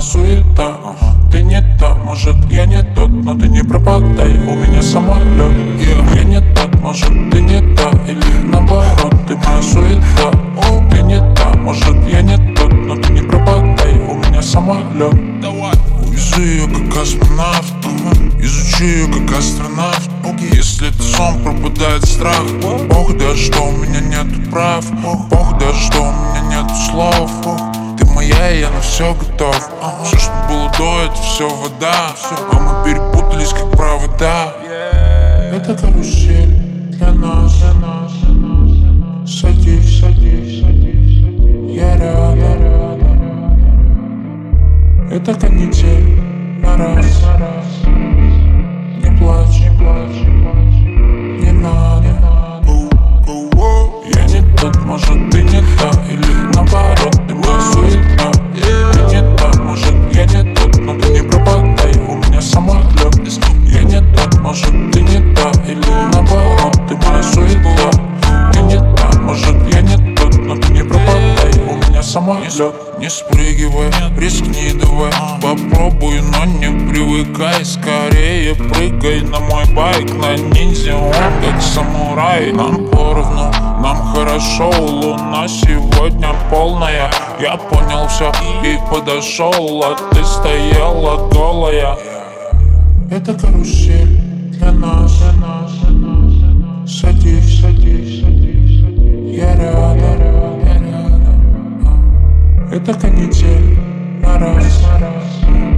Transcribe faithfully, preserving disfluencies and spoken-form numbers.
суета. Ты не та, может я не тот, но ты не пропадай, у меня самолет. Я не тот, может ты не та, или наоборот, ты моя суета. Ты не та, может я не тот, но ты не пропадай, у меня самолет. Увезу ее как космонавт, изучу ее как астронавт. Если это сон, пропадает страх. Бог даже что у меня нету прав. Бог даже что у меня нету слов. Ты моя, и я на все готов. Все, что было до, это все вода. А мы перепутались как провода. Это карусель для нас. Садись, садись, я рядом. Это канитель на раз. Не плачь, не плачь, не надо. Я не тот, может ты не та, или наоборот, ты моя суета. Ты не та, может я не тот, но ты не пропадай, у меня самолет. Я не тот, может ты не та, или наоборот, ты моя суета. Ты не та, может я не тот, но ты не пропадай, у меня самолет. Не спрыгивай, рискни давай, попробуй, но не привыкай. Скорее прыгай на мой байк, на ниндзя, он как самурай. Нам поровну, нам хорошо, луна сегодня полная. Я понял все и подошел, а ты стояла голая. Это карусель для нас. Садись, садись, я рядом. Это канитель на раз.